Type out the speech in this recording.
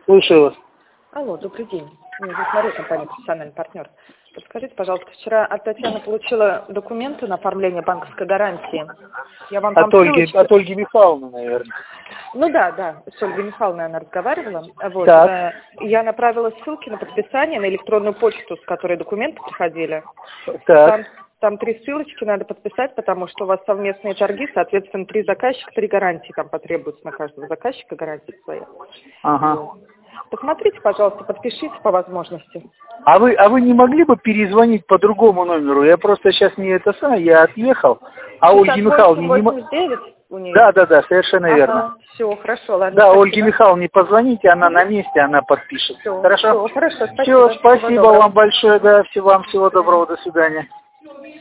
Слушаю вас. Алло, добрый день. Меня зовут Мария, компания «Профессиональный партнер». Подскажите, пожалуйста, вчера от Татьяны получила документы на оформление банковской гарантии. Я вам От Ольги Михайловны, наверное. Ну да, с Ольгой Михайловной она разговаривала. Вот. Я направила ссылки на подписание на электронную почту, с которой документы приходили. Там 3 ссылочки надо подписать, потому что у вас совместные торги, соответственно, 3 заказчика, 3 гарантии там потребуется на каждого заказчика, гарантия своя. Ага. Вот. Посмотрите, пожалуйста, подпишите по возможности. А вы не могли бы перезвонить по другому номеру? Я просто сейчас я отъехал, а Ольге Михайловне не могу. Да, совершенно верно. Все, хорошо, ладно. Да, Ольге Михайловне позвоните, она на месте, она подпишет. Хорошо, спасибо. Все, спасибо вам большое, да, всего доброго, до свидания.